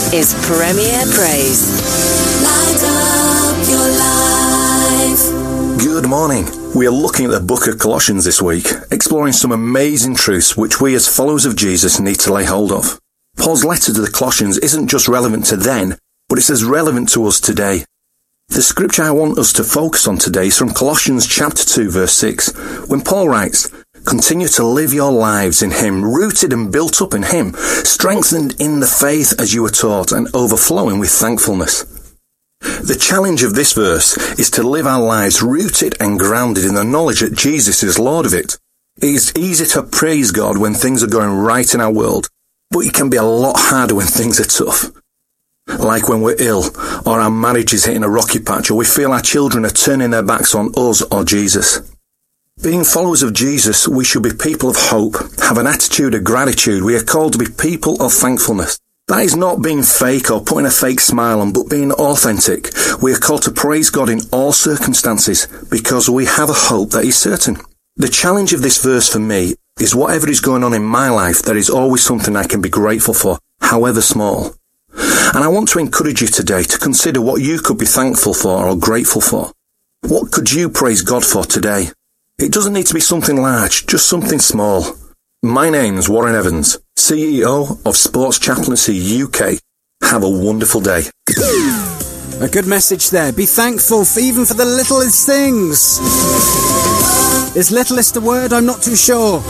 is Premier Praise. Light up your life. Good morning. We are looking at the book of Colossians this week, exploring some amazing truths which we as followers of Jesus need to lay hold of. Paul's letter to the Colossians isn't just relevant to then, but it's as relevant to us today. The scripture I want us to focus on today is from Colossians chapter 2 verse 6, when Paul writes, "Continue to live your lives in him, rooted and built up in him, strengthened in the faith as you were taught, and overflowing with thankfulness." The challenge of this verse is to live our lives rooted and grounded in the knowledge that Jesus is Lord of it. It is easy to praise God when things are going right in our world, but it can be a lot harder when things are tough. Like when we're ill, or our marriage is hitting a rocky patch, or we feel our children are turning their backs on us or Jesus. Being followers of Jesus, we should be people of hope, have an attitude of gratitude. We are called to be people of thankfulness. That is not being fake or putting a fake smile on, but being authentic. We are called to praise God in all circumstances because we have a hope that is certain. The challenge of this verse for me is whatever is going on in my life, there is always something I can be grateful for, however small. And I want to encourage you today to consider what you could be thankful for or grateful for. What could you praise God for today? It doesn't need to be something large, just something small. My name's Warren Evans, CEO of Sports Chaplaincy UK. Have a wonderful day. A good message there. Be thankful even for the littlest things. Is littlest a word? I'm not too sure.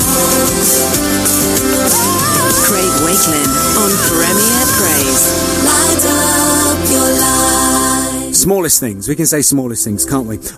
Craig Wakelin on Premier Praise. Light up your life. Smallest things. We can say smallest things, can't we?